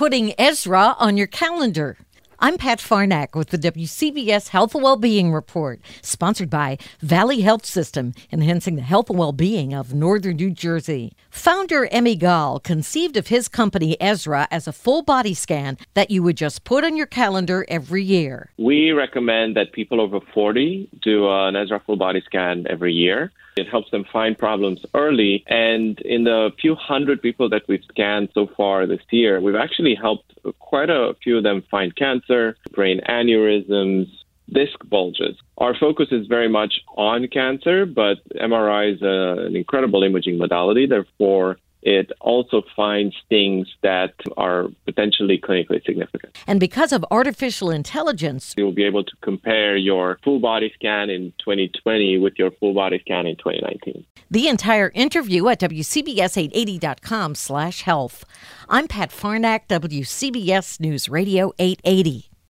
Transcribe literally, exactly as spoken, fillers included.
putting Ezra on your calendar. I'm Pat Farnack with the W C B S Health and Wellbeing Report, sponsored by Valley Health System, enhancing the health and well-being of northern New Jersey. Founder Emmy Gall conceived of his company Ezra as a full body scan that you would just put on your calendar every year. We recommend that people over forty do an Ezra full body scan every year. It helps them find problems early. And in the few hundred people that we've scanned so far this year, we've actually helped quite a few of them find cancer, brain aneurysms, disc bulges. Our focus is very much on cancer, but M R I is a, an incredible imaging modality. Therefore, it also finds things that are potentially clinically significant. And because of artificial intelligence, you'll be able to compare your full body scan in twenty twenty with your full body scan in twenty nineteen. The entire interview at W C B S eight eighty dot com slash health. I'm Pat Farnack, W C B S News Radio eight eighty.